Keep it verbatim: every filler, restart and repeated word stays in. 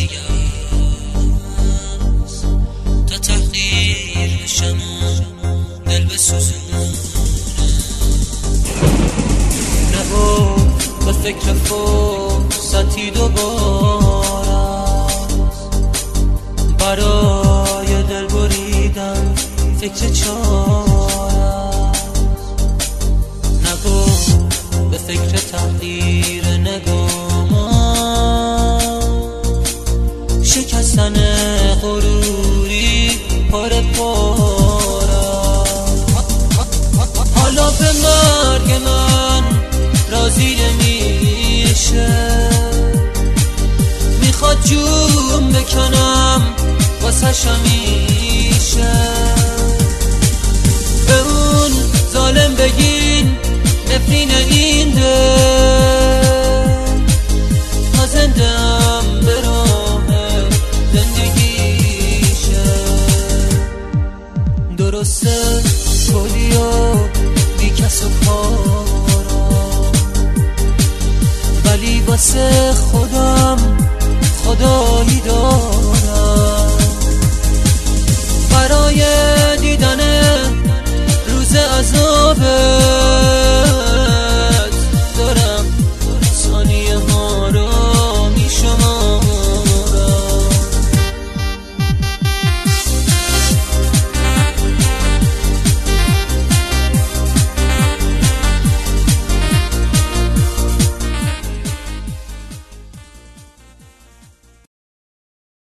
است تا تحقیر بشم و دل بسوزونه. نبا به فکر فرصتی دوباره برای دل بریدن فکر چاره. نگو به فکر تغییر نگامان، شکستن غروری پاره پاره. حالا به مرگ من راضی نمیشه، میخواد جون بکنم واسه شمیشه. به اون ظالم بگین نفرین این دل، تا زندم به راه زندگیشه. درسته کلی و بی کس و کارم، ولی واسه خودم خدایی دارم. برای دیدن روز عذابه